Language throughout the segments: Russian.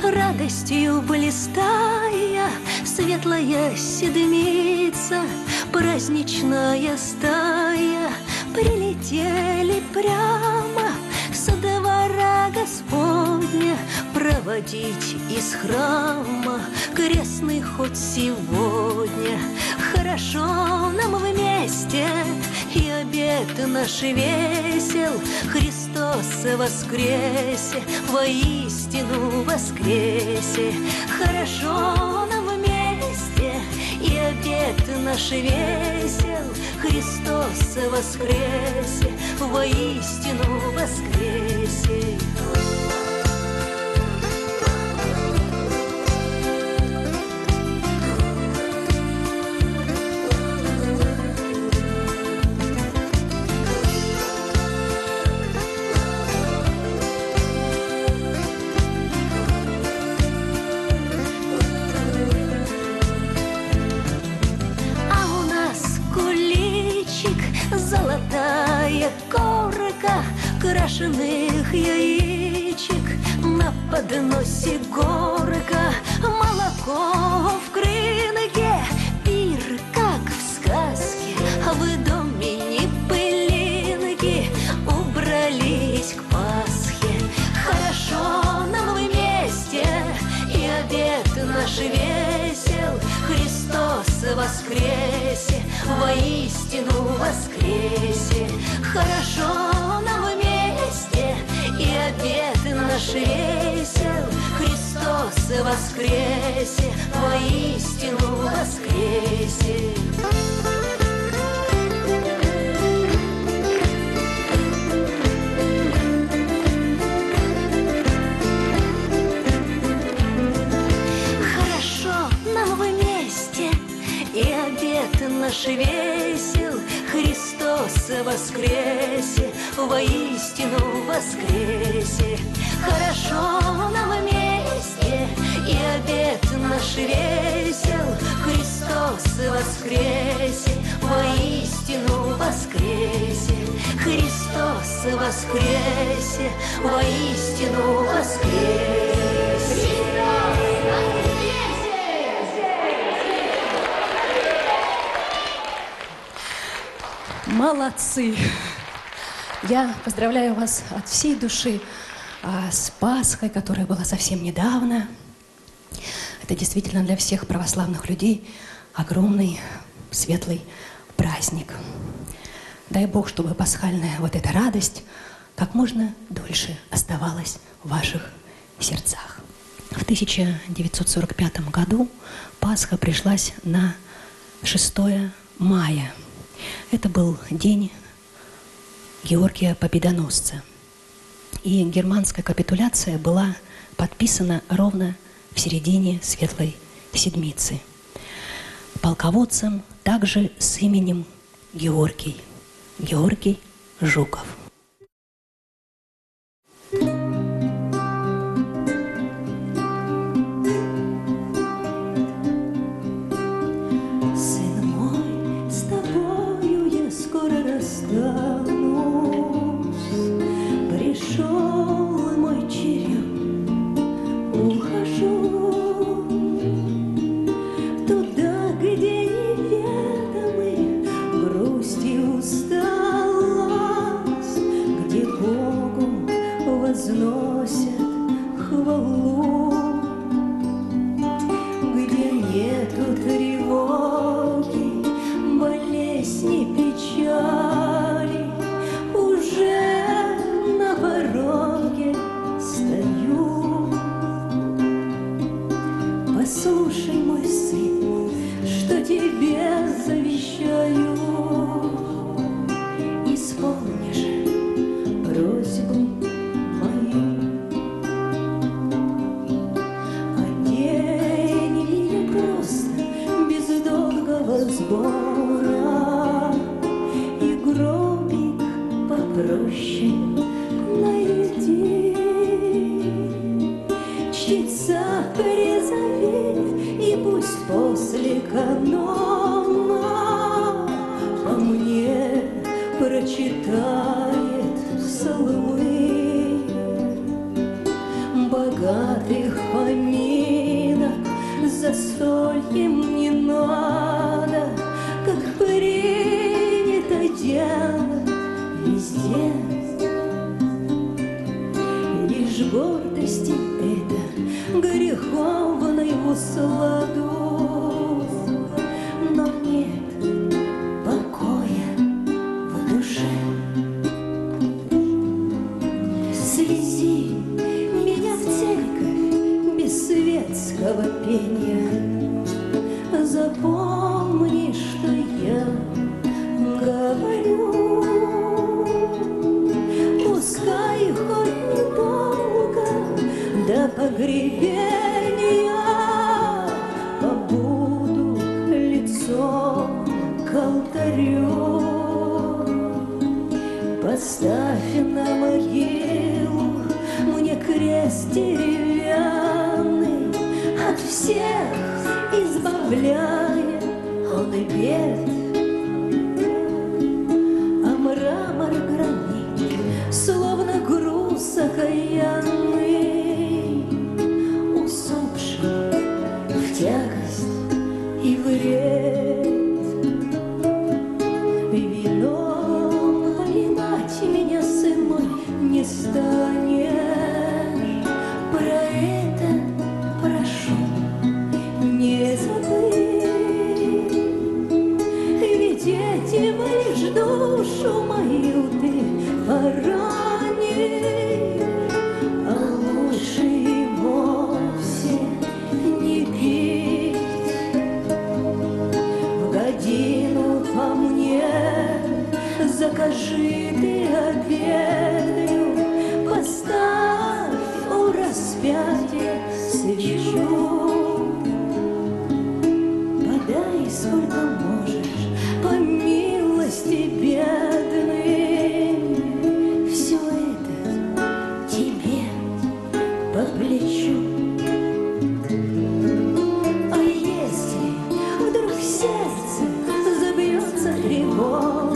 радостью блистая, светлая седмица, праздничная стая прилетели прямо со двора Господня проводить из храма крестный ход сегодня. Хорошо нам вместе, и обед наш весел. Христос воскресе, воистину воскресе. Хорошо нам вместе, и обед наш весел. Христос воскресе, воистину воскресе. Золотая корка крашеных яичек, на подносе горка, молоко в крынке, пир, как в сказке, а в доме ни пылинки, убрались к Пасхе. Хорошо нам вместе, и обед наш весел. Христос воскресе, воистину воскресе. Хорошо нам вместе, и обед наш весел. Христос воскресе, воистину воскресе. Наш весел, Христос воскресе, воистину воскресе. Хорошо нам вместе, и обед наш весел. Христос воскресе, воистину воскресе. Христос воскресе, воистину воскресе. Молодцы! Я поздравляю вас от всей души с Пасхой, которая была совсем недавно. Это действительно для всех православных людей огромный, светлый праздник. Дай Бог, чтобы пасхальная вот эта радость как можно дольше оставалась в ваших сердцах. В 1945 году Пасха пришлась на 6 мая. Это был день Георгия Победоносца. И германская капитуляция была подписана ровно в середине Светлой Седмицы. Полководцем также с именем Георгий Жуков. Пришел мой черед, ухожу туда, где неведомый грусть и усталость, где Богу возносят хвалу, где нету тревоги, болезни, печали. Уже на пороге стою. Послушай, мой сын, что тебе завещаю. Исполни же просьбу мою. Одень меня просто, без долгого сбора, и гробик попроще найди. Чтится призовет, и пусть после канона по мне прочитает псалмы богатых помин. застольем не надо, как принято делать везде. Лишь гордости это греховной в усладу, но нет покоя в душе. Свези меня в церковь без светского пения, запомни, что я говорю. Пускай хоть недолго до погребения побуду лицом к алтарю. Поставь на могилу мне крест деревянный, от всех избавляя он и бед. А мрамор гранит, словно груз окаянный, усопший в тягость и вред. Вином поймать меня, сын мой, не станешь. Про это прошу, не забыть. Ведь этим лишь душу мою ты поранишь, а лучше и вовсе не пить. В годину по мне закажи ты обедаю, поставь у распятия свечу. Подай сколько можешь, по милости бедной, все это тебе по плечу. А если вдруг сердце забьется тревогой,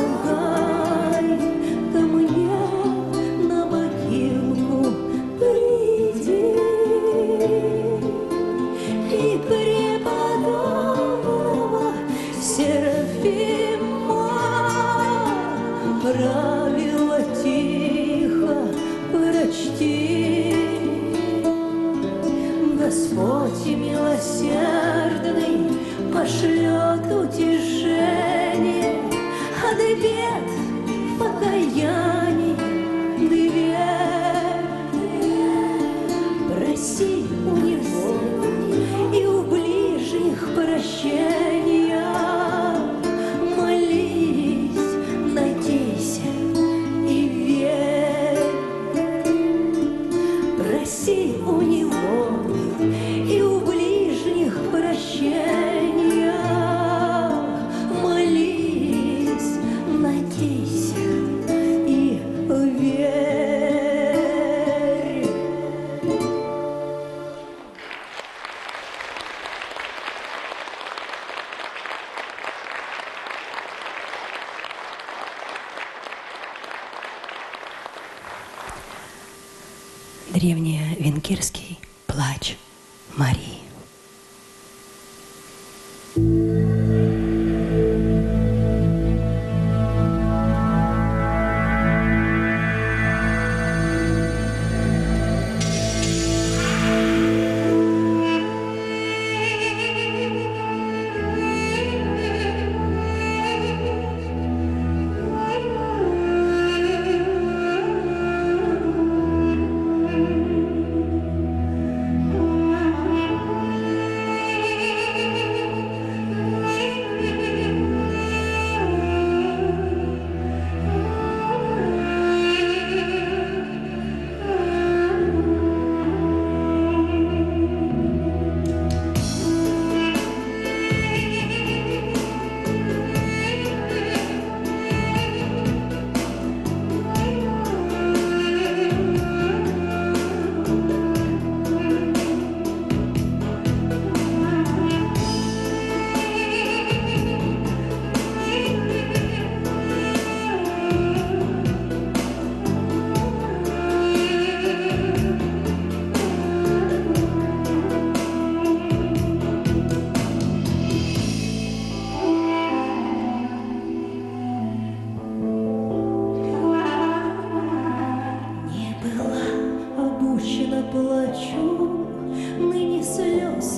ко мне на могилку приди и преподобного Серафима правила тихо прочти. Господь милосердный пошлет утешение от бед в покаяние дверь. Проси у него и у ближних прощения, молись, надейся и верь. Проси у него и у ближних прощения, молись, надейся и верь. Древневенгерский плач Марии.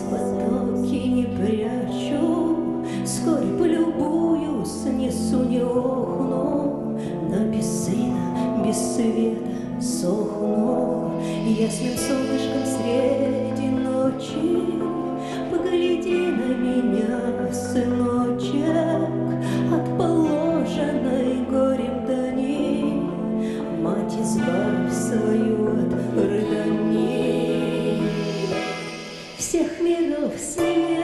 потоки не прячу, вскоре полюбуюсь, несу не охну, но без сына, без света сохну. Ясным солнышком среди ночи погляди на меня, сыночек, от положенной горем дани. Мать, избавь свою от рыданий. Всех миров свет,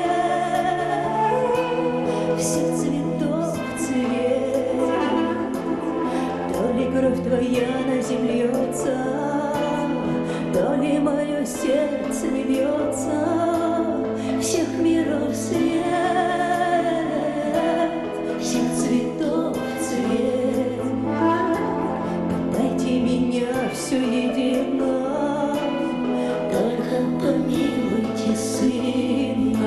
всех цветов цвет, то ли кровь твоя на земле льется, то ли мое сердце не бьется. Всех миров свет, всех цветов цвет, дайте меня все едино, только помилуйте сына.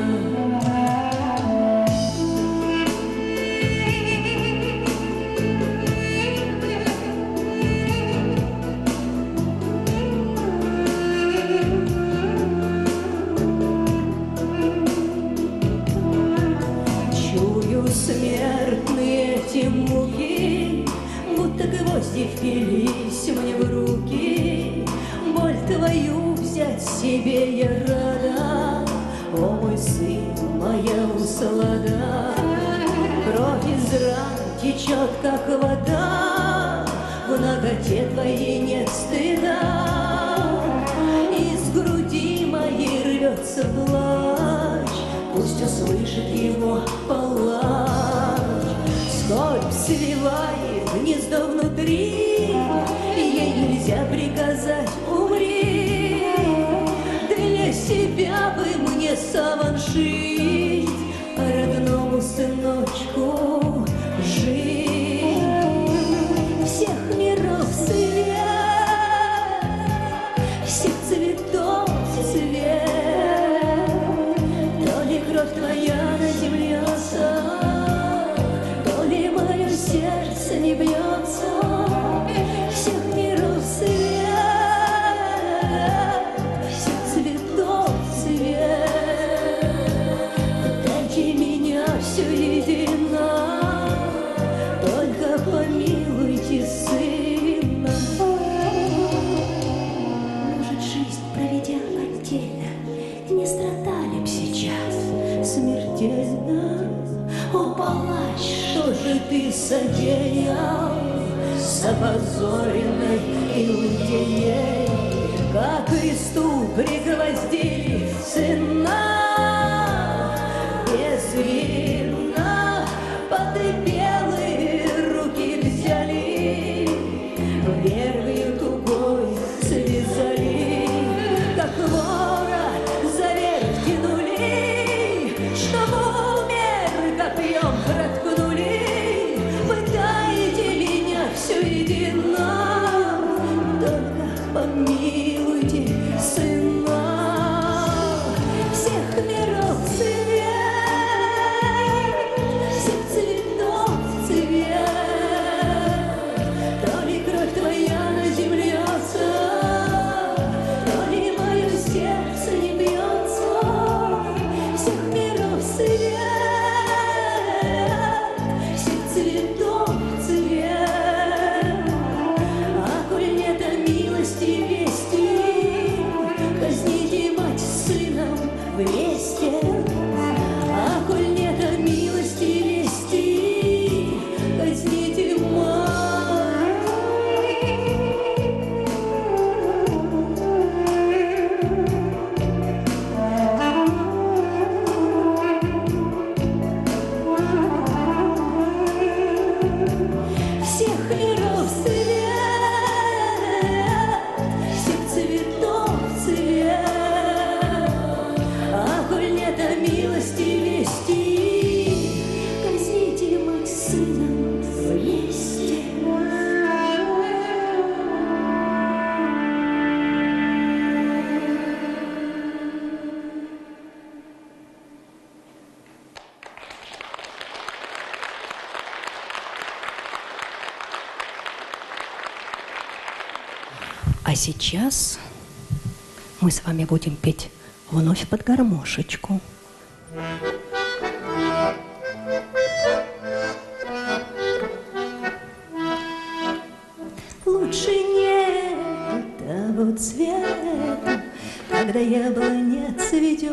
Смертные эти муки, будто гвозди впились мне в руки. Боль твою взять себе я рада, о мой сын, моя услада. Кровь из ран течет, как вода, в наготе твоей нет стыда. Из груди моей рвется плач, пусть услышит его палач. Скорбь свивает гнездо внутри, ей нельзя приказать умри. Для себя бы мне саван шить, родному сыночку жить. Всех миров свет, всех цветов цвет, то ли кровь твоя на земле льется, то ли мое сердце не бьется. Всех миров свет, всех цветов цвет, дайте меня все едино, только помилуйте сына. Может, жизнь, проведя отдельно, не страдали б сейчас смертельно. О, палач, что же ты содеял с опозоренной иудеей? Как кресту пригвоздили сына без вина, под белые руки взяли, вервью тугой связали, как вора за верх тянули, чтобы умер, копьем проткнули. Пытаете меня все едино, только помилуйте сына. Всех миров свет, всех цветов цвет, то ли кровь твоя на земле льется, то ли мое сердце не бьется. Всех миров свет, всех цветов цвет, а коль нет милости вести, казните мать с сыном вместе. А коль нет милости вести, казните мать. Всех миров свет, всех цветов цвет, а коль нет милости вести, казните мать с сыном вместе. А сейчас мы с вами будем петь вновь под гармошечку. Лучше нет того цвета, когда яблоня цветет.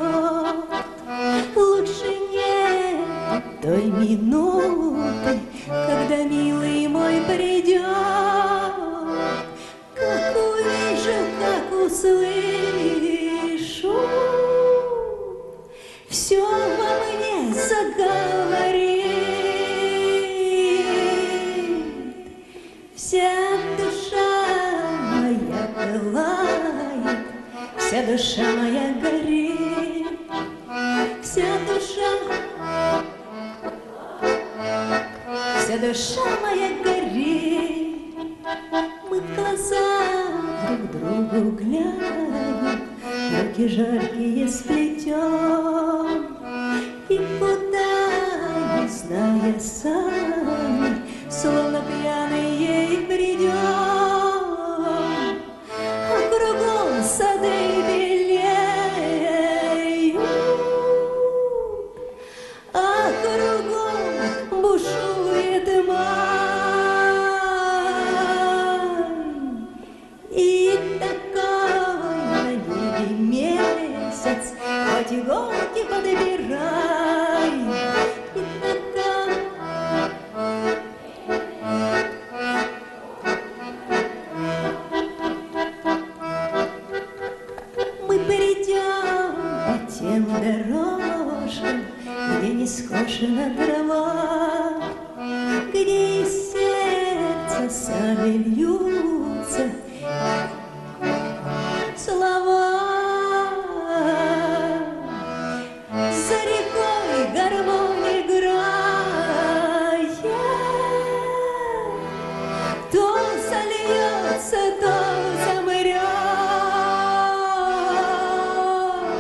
Лучше нет той минуты, когда милый мой придет. Как увижу, как услышу, все во мне заговорит. Вся душа моя пылает, вся душа моя горит, вся душа моя горит. Мы в глаза друг другу глянем, руки жаркие сплетем, и куда, не зная сами, словно пьяные придем. А кругом сады белеют, а кругом бушует май. И такой на небе месяц, хоть иголки подбирай. И такой мы придем по тем дорожкам, где не скошена трава, где из сердца сами льются слова. За рекой гармонь играет, то зальется, то замрет.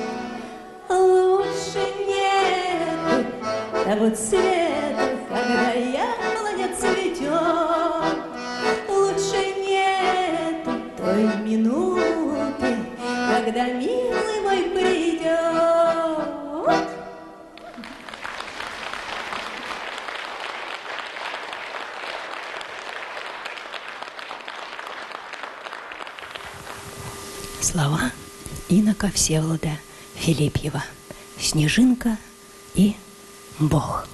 Лучше нету того цвета, когда яблоня цветет. Лучше нету той минуты, когда милый мой придет. Слова инока Всеволода Филипьева. Снежинка и Бог.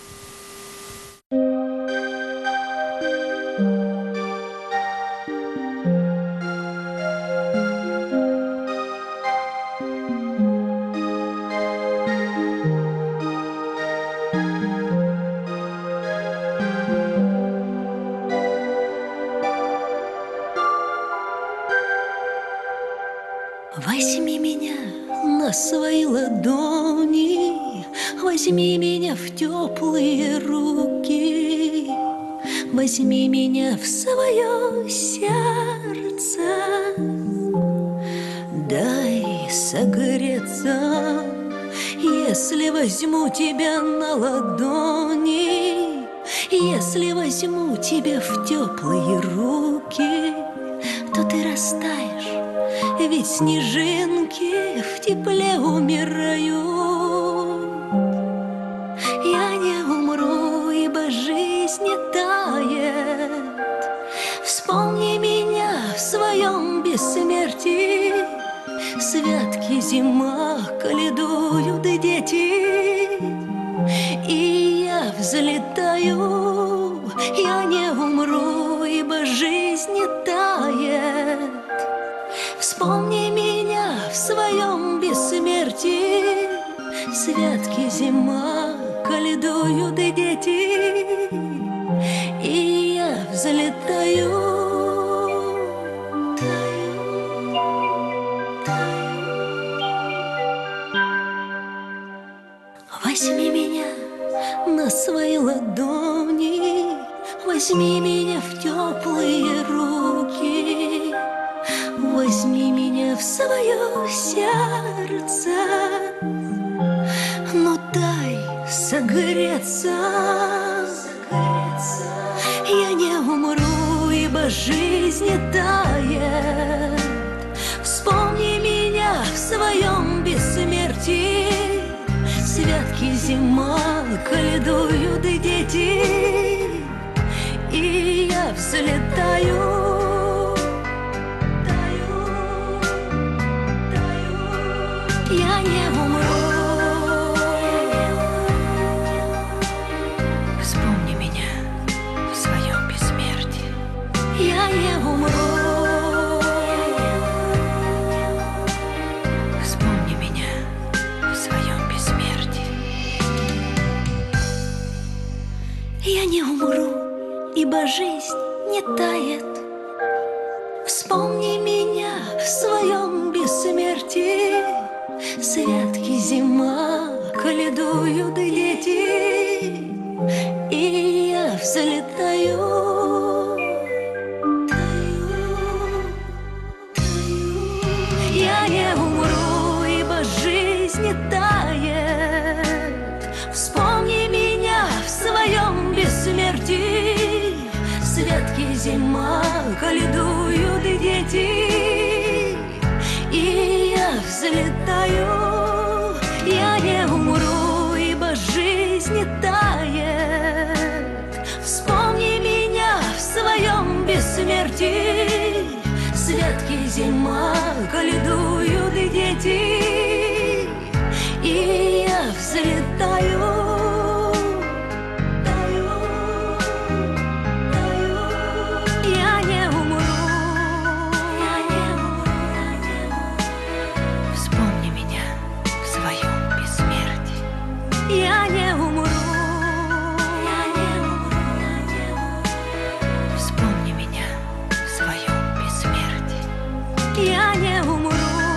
Возьми меня на свои ладони, возьми меня в теплые руки, возьми меня в свое сердце, дай согреться. Если возьму тебя на ладони, если возьму тебя в теплые руки, то ты растаешь, ведь снежинки в тепле умирают. Я не умру, ибо жизнь не тает. Вспомни меня в своем бессмертии. Святки зима каледуют дети, и я взлетаю. Я не умру, ибо жизнь не тает. Вспомни меня в своем бессмертии. Святки зима каледуют дети, и я взлетаю. Возьми меня на свои ладони, возьми меня в теплые руки, возьми меня в свое сердце, но дай согреться. Я не умру, ибо жизнь не тает. Вспомни меня в своем святки зима, коледуют и дети, и я взлетаю, я не умру. Вспомни меня в своем бессмертии. Я не умру. Вспомни меня в своем бессмертии. Я не умру, ибо жизнь не тает. Вспомни меня в своем бессмертии. Святки зима, коледуют дети, и я взлетаю. Я не умру, ибо жизнь не тает. Вспомни меня в своем бессмертии. Святки зима, коледуют дети, и я взлетаю. Я не умру, ибо жизнь не тает. Вспомни меня в своем бессмертии. Святки зима, коледуют дети, и я взлетаю. Я не умру. Вспомни меня в своем бессмертии. Я не умру. Вспомни меня в своем бессмертии. Я не умру.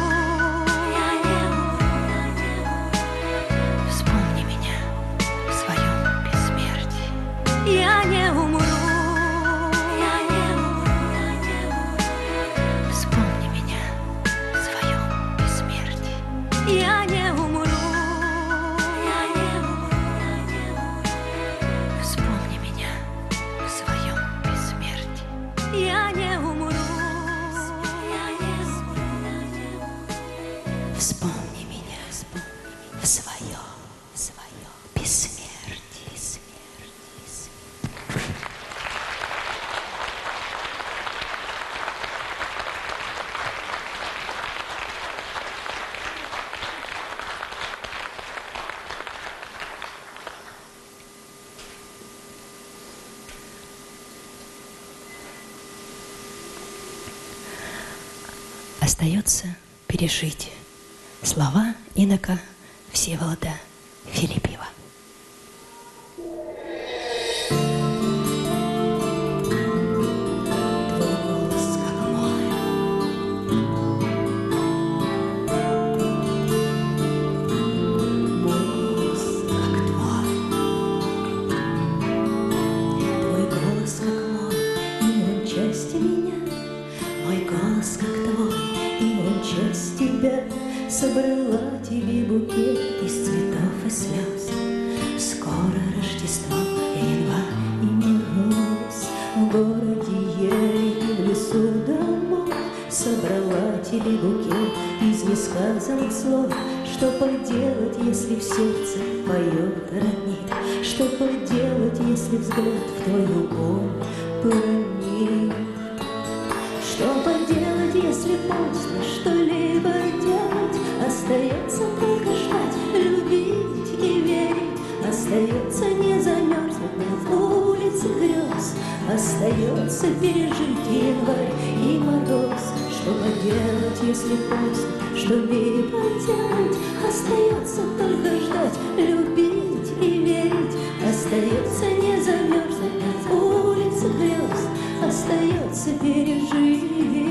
Вспомни меня в своем бессмертии. Я не умру. Вспомни меня в своем бессмертии. Я не умру. Вспомни меня в своем бессмертии. Я не умру. Вспомни меня в своем бессмертии. Остается пережить слова инока Всеволода Филипьева. Твой голос как мой, мой голос как твой. Твой голос как мой, и он часть меня. Мой голос как твой, и он часть тебя. Собрала тебе букет из цветов и слез. Скоро Рождество, январь и мороз. В городе ель и в лесу домов. Собрала тебе букет из несказанных слов. Что поделать, если в сердце поет родник? Что поделать, если взгляд в твою боль проник? Что поделать, если поздно что-либо делать? Остается только ждать, любить и верить. Остается не замерзнуть на улице грез. Остается пережить январь и мороз. Что поделать, если поздно что-либо делать? Остается только ждать, любить и верить. Остается не замерзнуть на улице грез. Остается пережить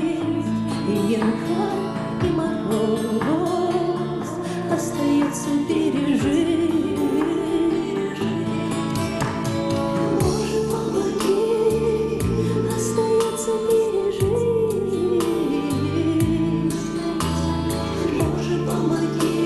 январь и мороз. Остается пережить. Боже, помоги. Остается пережить. Боже, помоги.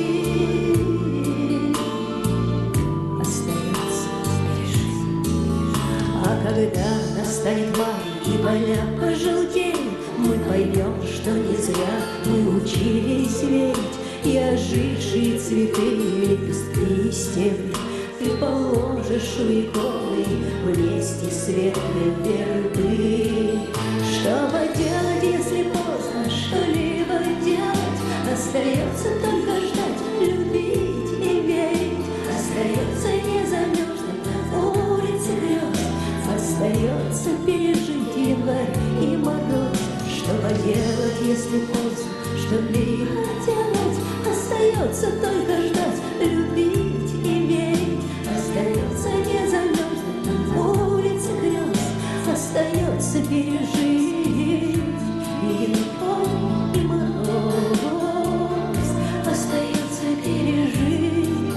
Остается пережить. А когда настанет май и поля пожелтеют, мы поймем, что не зря мы учились верить. И ожившие цветы, лепестки стебли ты положишь у иконы вместе светлой вербы. Что делать, если поздно что-либо делать? Остается только ждать, любить и верить. Остается не замерзнуть на улице грез. Остается пережить январь и мороз. Что поделать, если поздно что-либо делать? Остается только ждать, любить и верить. Остается не замерзнуть на улице грез. Остается пережить январь и мороз. Остается пережить.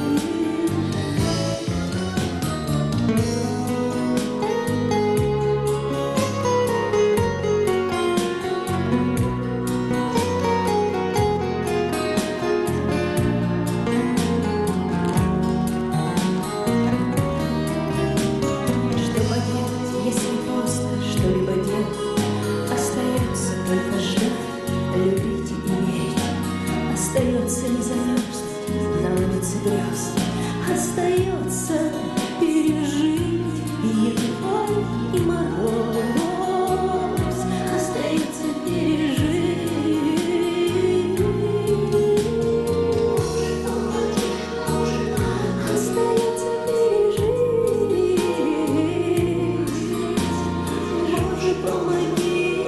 Остается не замерзнуть на улице грез. Остается пережить январь и мороз. Остается пережить. Остается пережить. Боже, помоги.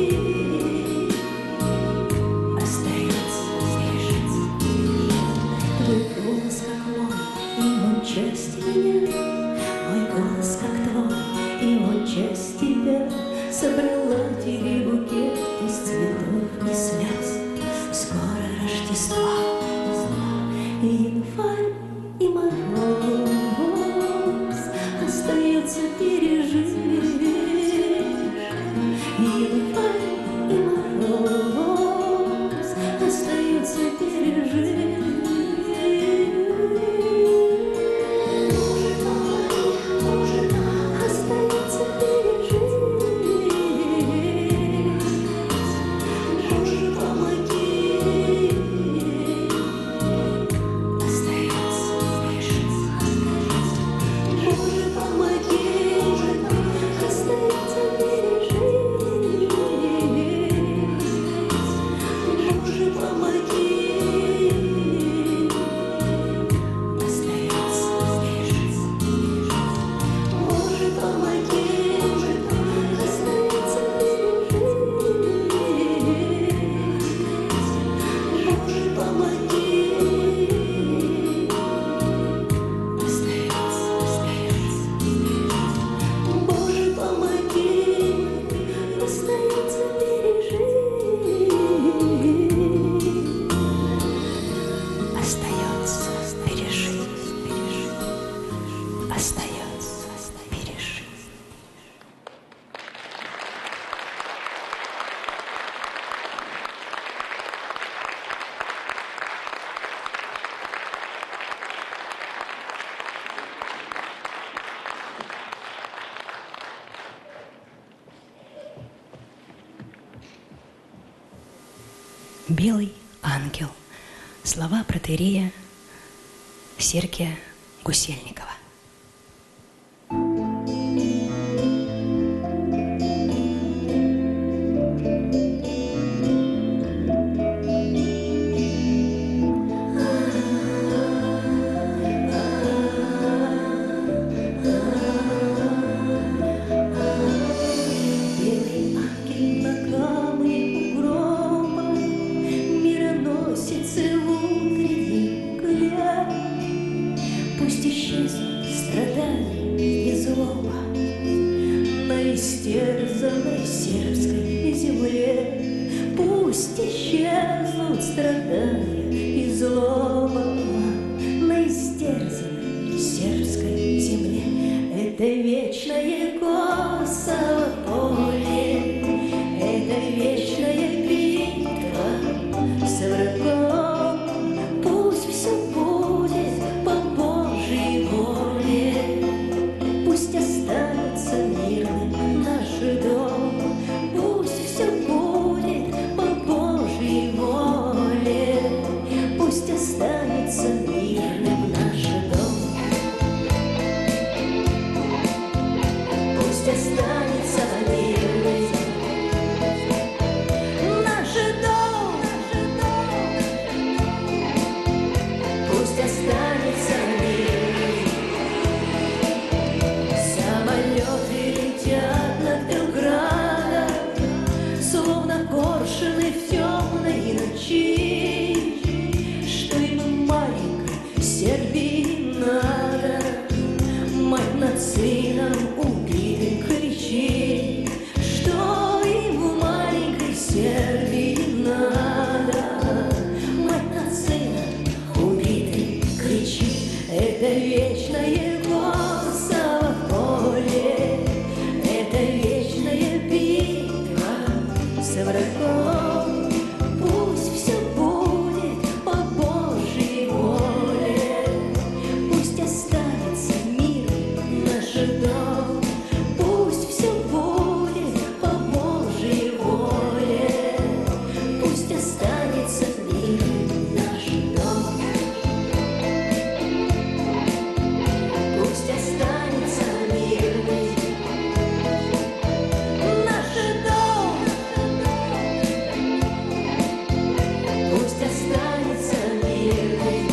Часть меня, мой голос как твой, и он часть тебя. Собрала тебе букет из цветов и слез. Скоро Рождество, и январь и мороз. Остается пережить январь и мороз. Остается пережить. «Белый ангел». Слова протоиерея Сергия Гусельникова. Истерзанной сербской земле пусть исчезнут страдания и злоба. На истерзанной сербской земле это вечное Косово поле, это вечная битва с врагом. Пусть все будет по Божьей воле, пусть останется мирным наш дом, пусть все будет по Божьей воле, пусть останется мирным наш дом. вечное голосово поле, это вечная битва с врагом. Пусть все будет по Божьей воле, пусть останется мир наш дом. Пусть все будет по Божьей воле, пусть останется мир наш дом. Пусть останется мирный наш дом. Пусть останется мирный.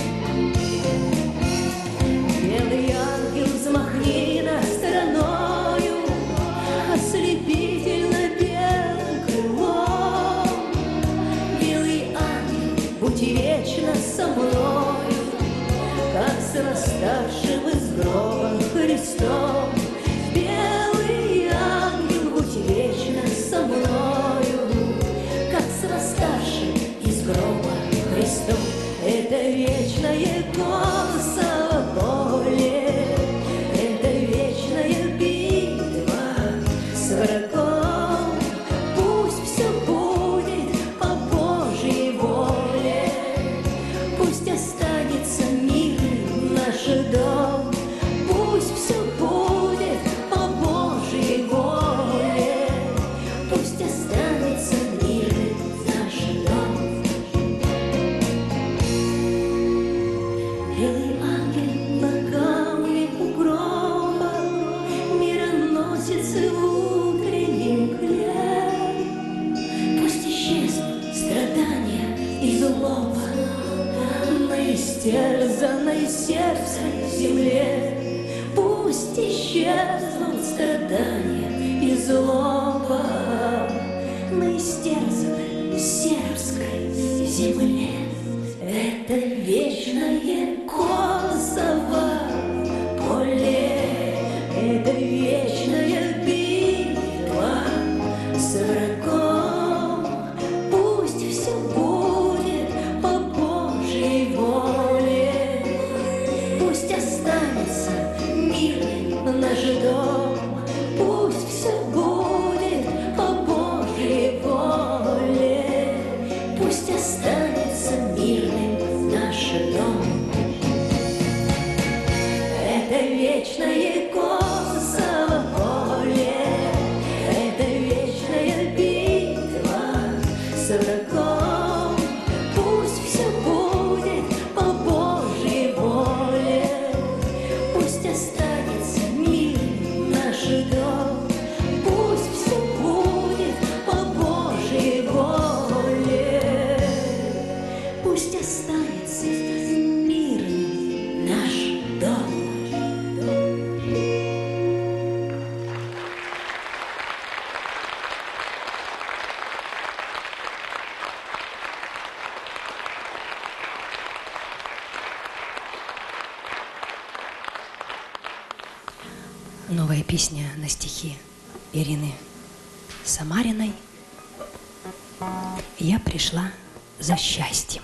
Белый ангел, взмахни над стороною ослепительно белым крылом. Белый ангел, будь вечно со мною, как с восставшим из гроба Христом. Белый ангел, будь вечно со мною, как с восставшим из гроба Христом. Это вечное голосово поле, это вечная битва с врагом. Пусть все будет по Божьей воле, пусть останется мирным наш дом. Пусть все будет по Божьей воле, пусть останется мирным наш дом. Белый ангел на камне у гроба мироносец в утреннем мгле. Пусть исчезнут страдания и злоба на истерзанной сердцем земле. Пусть исчезнут страдания и злоба на истерзанной сербской земле. Это вечное голосово поле, это вечная битва с врагом. Пусть все будет по Божьей воле, пусть останется мирным наш дом. Пусть все будет по Божьей воле, пусть останется мирным наш дом. Это вечное голосово поле, это вечная битва с врагом. Пусть все будет по Божьей воле, пусть останется мирным наш дом. Пусть все будет по Божьей воле, пусть останется мирным наш дом. Новая песня на стихи Ирины Самариной. Я пришла за счастьем.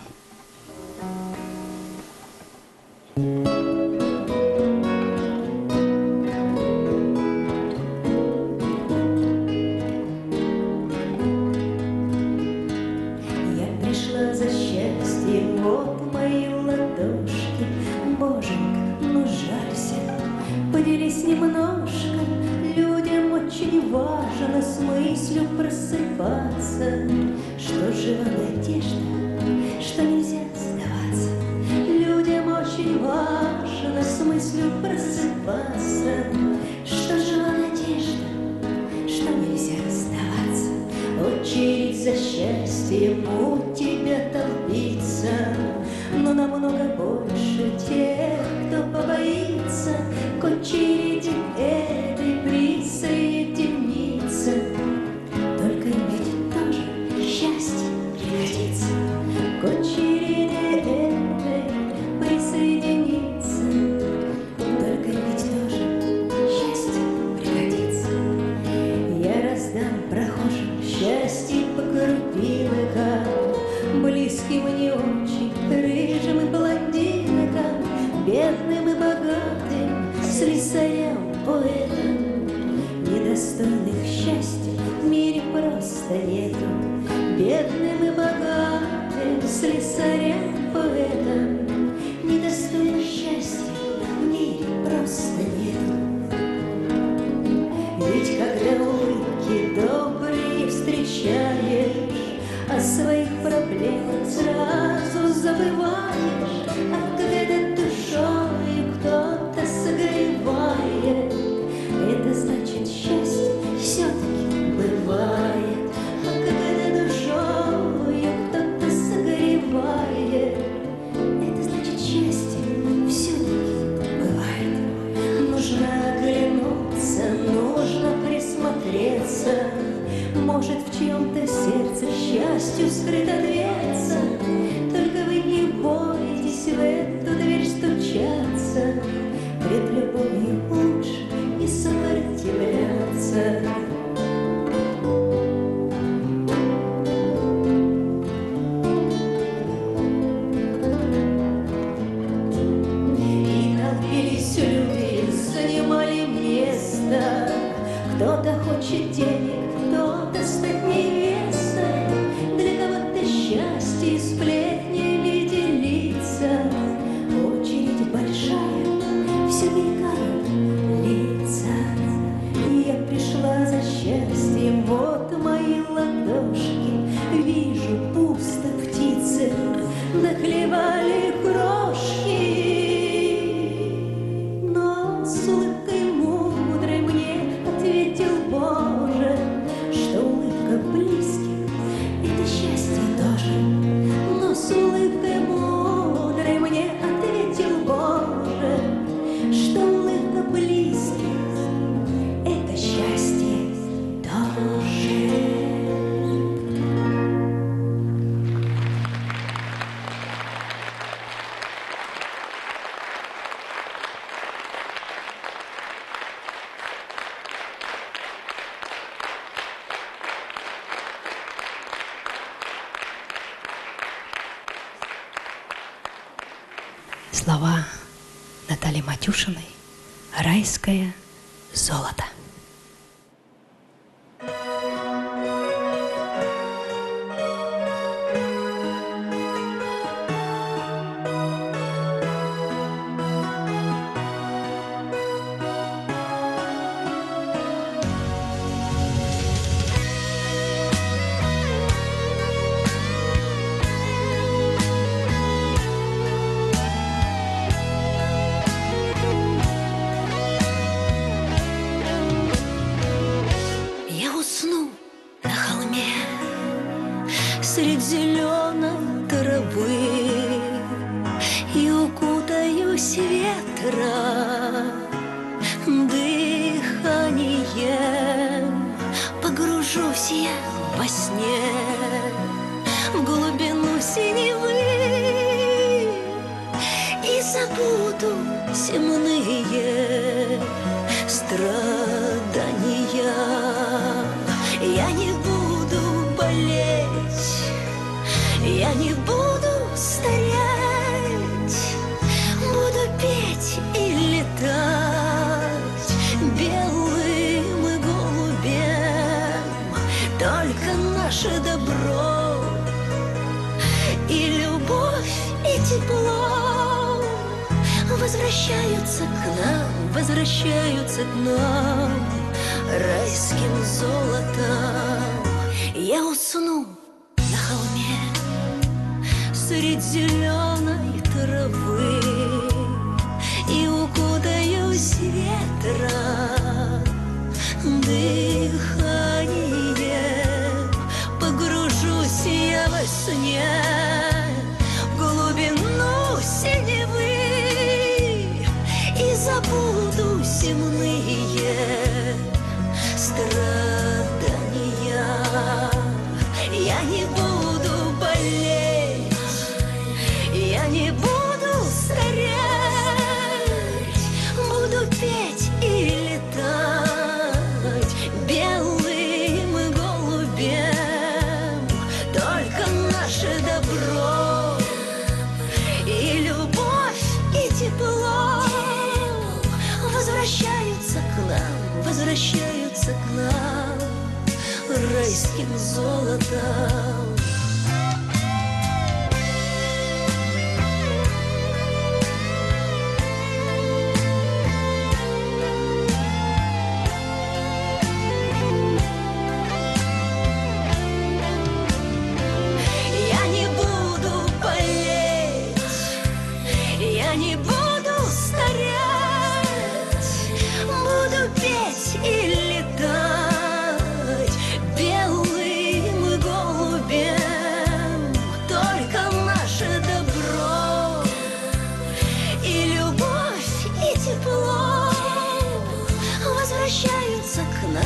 Я пришла за счастьем, вот мои ладошки. Боженька, ну жалься, поделись немножко. Людям очень важно с мыслью просыпаться, что жива надежда, что нельзя сдаваться. Людям очень важно с мыслью просыпаться, что жива надежда, что нельзя сдаваться. Очередь за счастьем у тебя толпится, но намного больше тех, кто побоится к очереди этой присоединиться. Только ведь тоже счастье пригодится к очереди этой присоединиться. Только ведь тоже счастье пригодится. Я раздам прохожим счастье по крупинкам, близким и не очень, рыжим и блондинкам, бедным и богатым. слесарям, поэтам, недостойных счастья в мире просто нету. Бедным и богатым, слесарям, поэтам, недостойных счастья в мире просто нету. Ведь когда улыбки добрые встречаешь, о своих проблемах сразу забываешь, а когда душой кто-то согревает, это значит счастье все-таки бывает. А когда душой кто-то согревает, это значит счастье все-таки бывает. Нужно оглянуться, нужно присмотреться, может, в чьем-то сердце счастью скрыта дверца. Только вы не бойтесь в эту дверь стучаться, пред любовью лучше не сопротивляться. И толпились люди, занимали место. Кто-то хочет денег, кто-то стать невестой, для кого-то счастье, сплетнями делиться. Очередь большая, все мелькают лица. И я пришла за счастьем, вот мои ладошки. Вижу, пусто птицы наклевали крошки. Но с улыбкой мудрой мне ответил Боже, что улыбка близких — это счастье тоже. Но с улыбкой мудрой мне ответил Боже, что улыбка близких — это счастье тоже. Слова Натальи Матюшиной «Райское золото». Средь зеленой травы и укутаюсь ветра дыханием, погружусь я во сне в глубину синевы и забуду земные страдания. Я не буду болеть, я не буду стареть, буду петь и летать белым голубем. Только наше добро и любовь, и тепло возвращаются к нам райским золотом. Я усну на холме средь зеленой травы и укутаюсь ветра дыханием, погружусь я во сне в глубину синевы и забуду земные страдания. Я не буду болеть, я не буду стареть, райским золотом. Я не буду болеть, я не буду стареть, буду петь и летать белым голубем. Только наше добро и любовь, и тепло возвращаются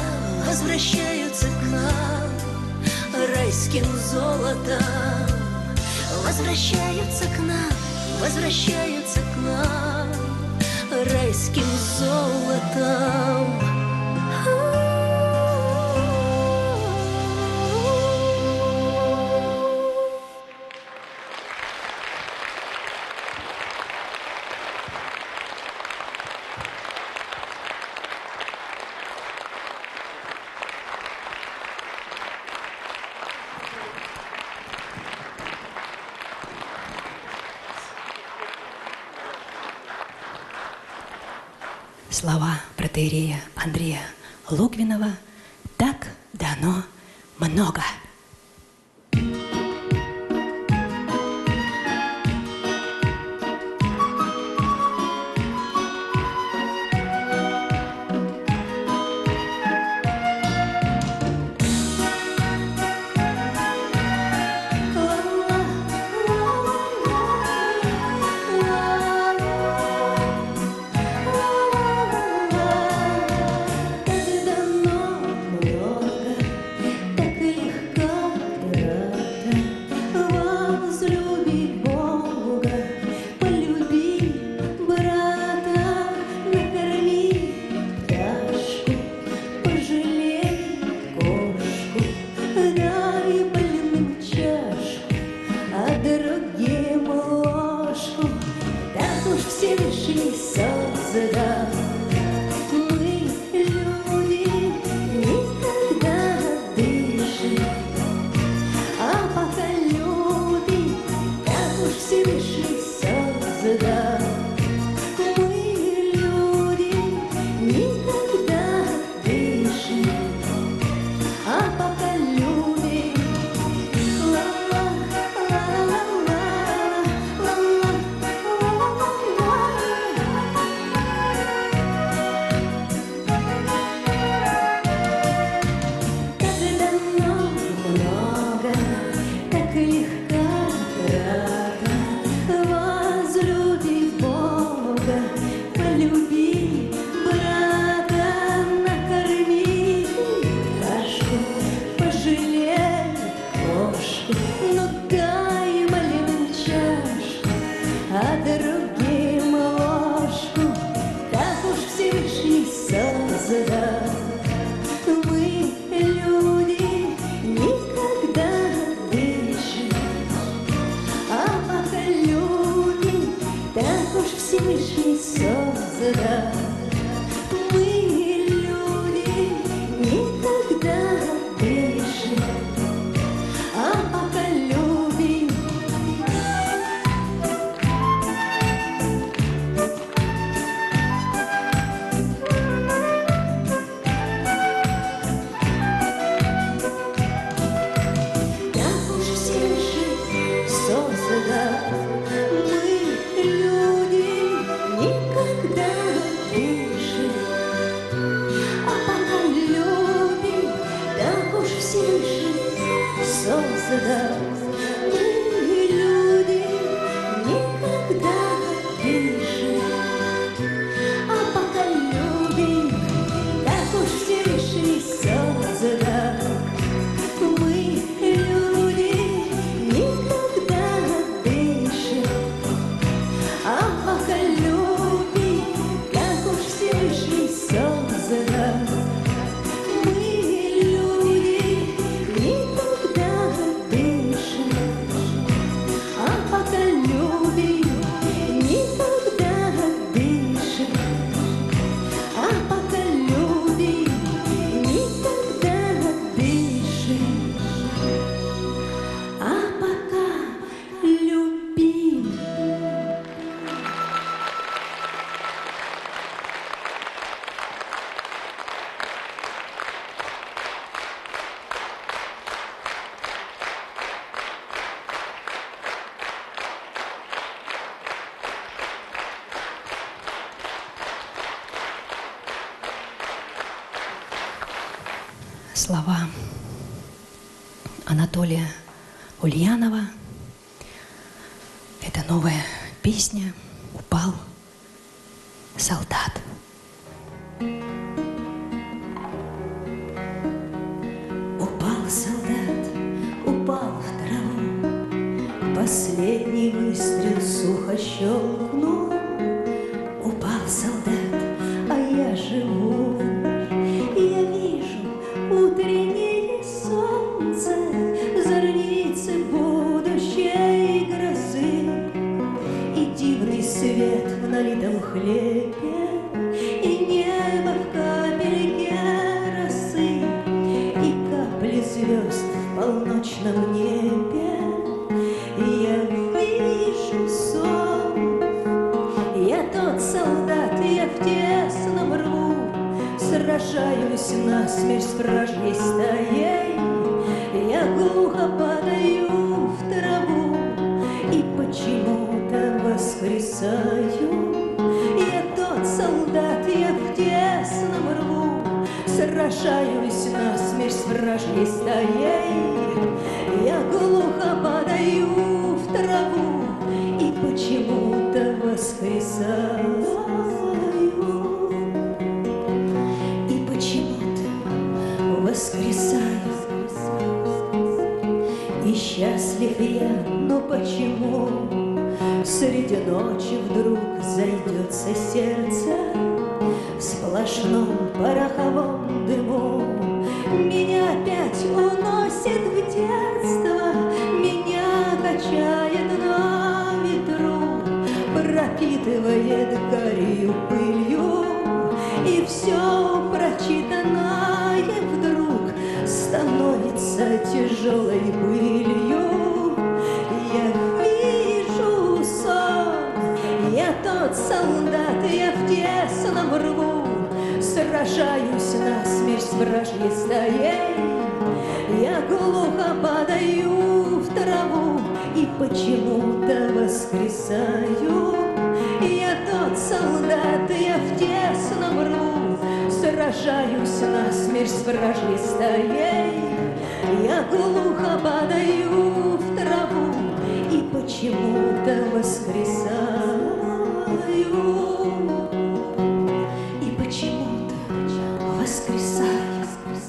к нам райским золотом. Возвращаются к нам райским золотом. Слова протоиерея Андрея Логвинова «Так дано много». слова Анатолия Ульянова. Это новая песня «Упал солдат». Упал солдат, упал в траву, последний выстрел сухо щелкнул. Упал солдат, а я живу, и я вижу утреннее солнце, зорницы будущей грозы, и дивный свет в налитом хлебе, и небо в капельке росы, и капли звезд в полночном небе. Я вижу сон, я тот солдат, я в тесном рву, сражаюсь насмерть с вражьей стаей. Я глухо падаю в траву и почему-то воскресаю. Я тот солдат, я в тесном рву, сражаюсь насмерть с вражьей стаей. Я глухо падаю в траву и почему-то воскресаю. И почему-то воскресаю. И счастлив я, но почему среди ночи вдруг зайдется сердце в сплошном пороховом дыму? Меня опять уносит в детство, меня качает на ветру, пропитывает гарью пылью, и все прочитанное вдруг становится тяжелой былью. Я вижу сон, я тот солдат, я в тесном рву, сражаюсь насмерть с вражьей стаей. Я глухо падаю в траву и почему-то воскресаю. Я тот солдат, я в тесном рву, сражаюсь насмерть с вражьей стаей. Я глухо падаю в траву и почему-то воскресаю. И почему-то воскресаю.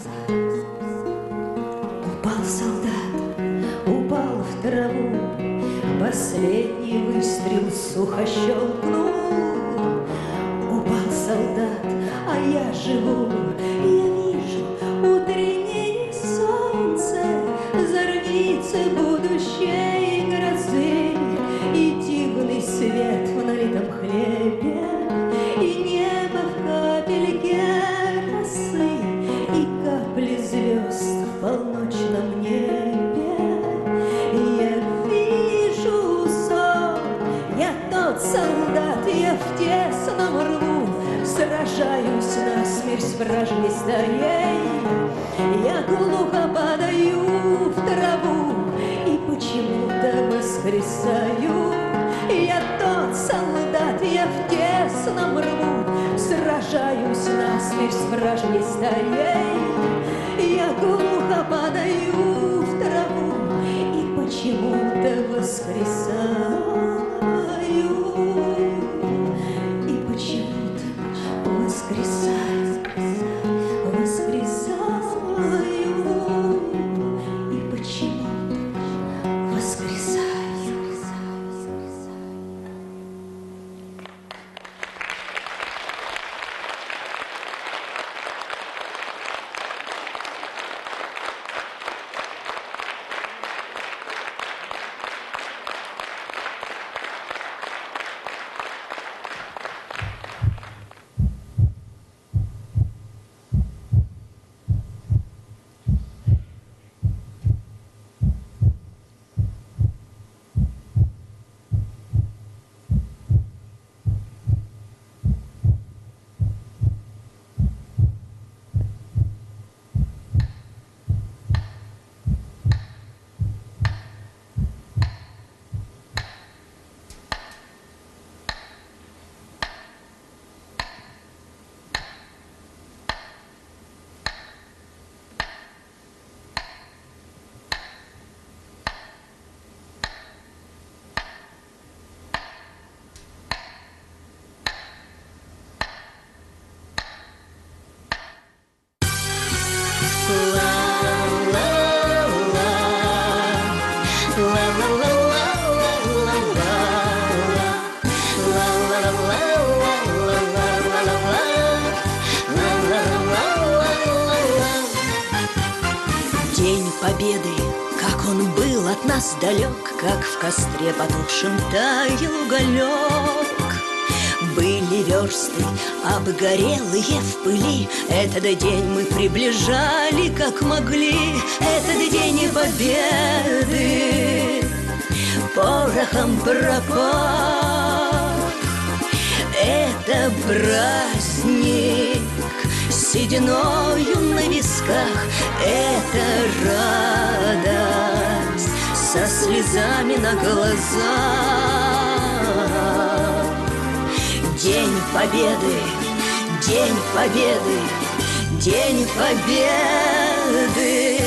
Упал солдат, упал в траву, последний выстрел сухо щелкнул. Упал солдат, а я живу, я вижу утреннее солнце, зорницы будущей грозы, и дивный свет в налитом хлебе, и небо в капельке росы, и капли звезд в полночном небе. Я вижу сон, я тот солдат, я в тесном рву, сражаюсь насмерть с вражьей стаей. Я глухо падаю в траву и почему-то воскресаю. Я тот солдат, я в тесном рву, сражаюсь насмерть с вражьей стаей. Я глухо падаю в траву и почему-то воскресаю. И почему-то воскресаю, воскресаю, и почему-то воскресаю. победы, как он был от нас далек, как в костре потухшем таял уголек. Были версты обгорелые в пыли, этот день мы приближали, как могли. Этот день победы порохом пропах. Это праздник сединою на висках, это радость со слезами на глазах. День победы, день победы, день победы.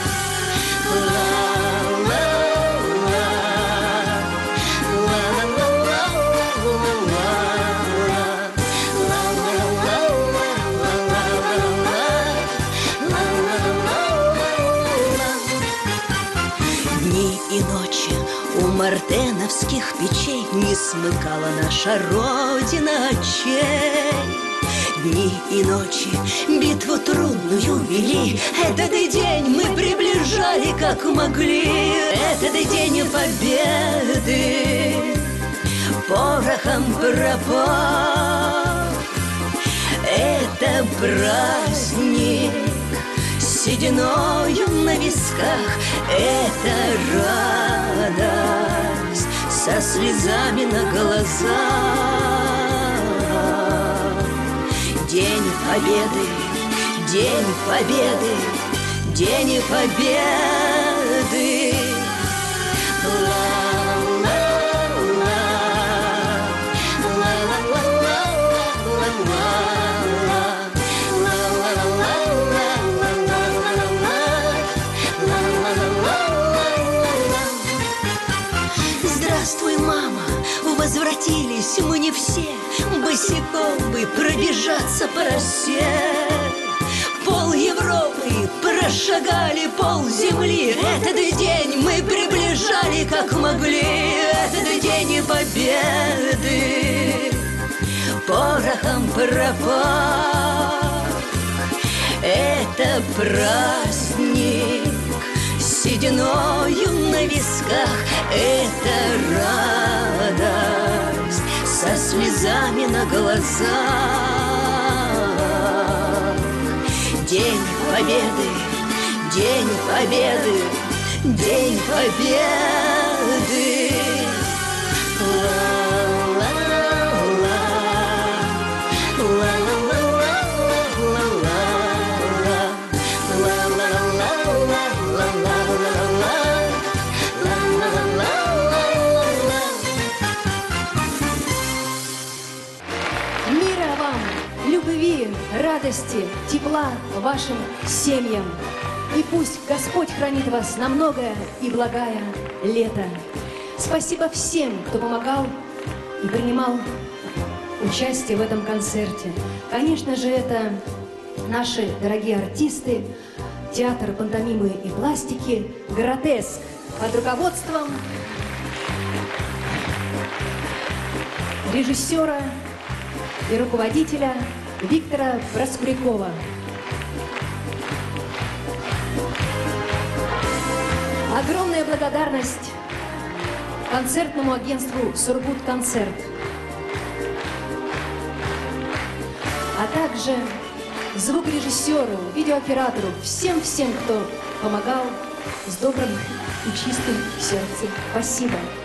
Дни и ночи у мартеновских печей не смыкала наша Родина очей. Дни и ночи битву трудную вели, этот день мы приближали, как могли. Этот день победы порохом пропах. Это праздник сединою на висках, это радость со слезами на глазах. День победы, день победы, день победы. Здравствуй, мама, возвратились мы не все, босиком бы пробежаться по росе. Пол Европы прошагали, пол земли, этот день мы приближали, как могли. Этот день победы порохом пропах. Это праздник сединою на висках, это радость со слезами на глазах. День победы, день победы, день победы. Мира вам, любви, радости, тепла вашим семьям. И пусть Господь хранит вас на многое и благое лето. Спасибо всем, кто помогал и принимал участие в этом концерте. Конечно же, это наши дорогие артисты, театр пантомимы и пластики «Гротеск» под руководством режиссера и руководителя Виктора Проскурякова. Огромная благодарность концертному агентству «Сургутконцерт», а также звукорежиссеру, видеооператору, всем, кто помогал с добрым и чистым сердцем. Спасибо.